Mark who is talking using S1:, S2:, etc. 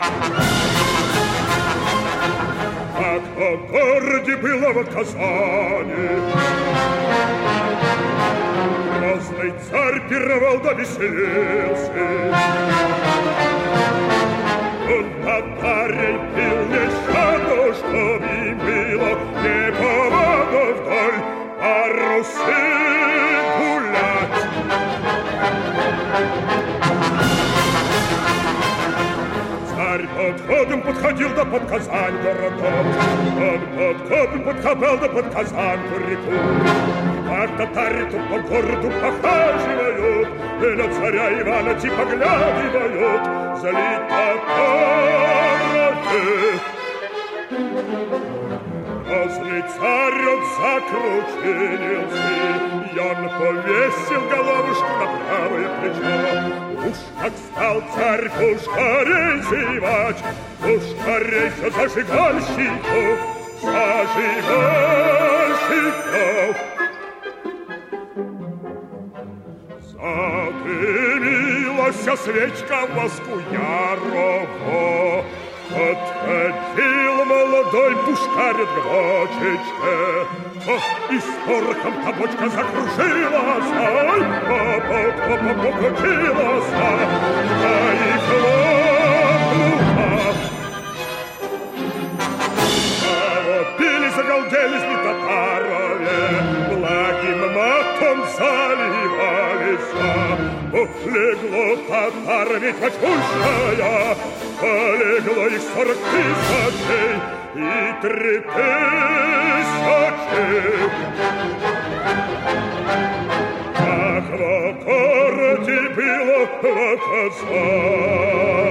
S1: Как о городе было в Казани, грозный царь пировал да веселился. Он татарей пил нещадно, чтоб им было неповадно вдоль по Руси гулять. Царь подходом подходил да под Казань городок, он подходом подкопал да под Казанку реку. Как татари тут по городу похаживают, и на царя Ивана типа поглядывают, залить татарами. Грозный царь закручинился, и он повесил головушку на правое плечо. Уж как стал царь пушкарей зевать, пушкарей все зажигальщиков, зажигальщиков. Задымилась свечка в воску ярого, подходил молодой пушкарь от гвочечке. И с порохом табочка закружилась, ай, покрутилась, да и хлопнула. Пили, загалдели с татарове, благим матом заливались. Легло татар ведь мачкушая, полегло их 40 тысячей и 3000. Как в городе было в Казани.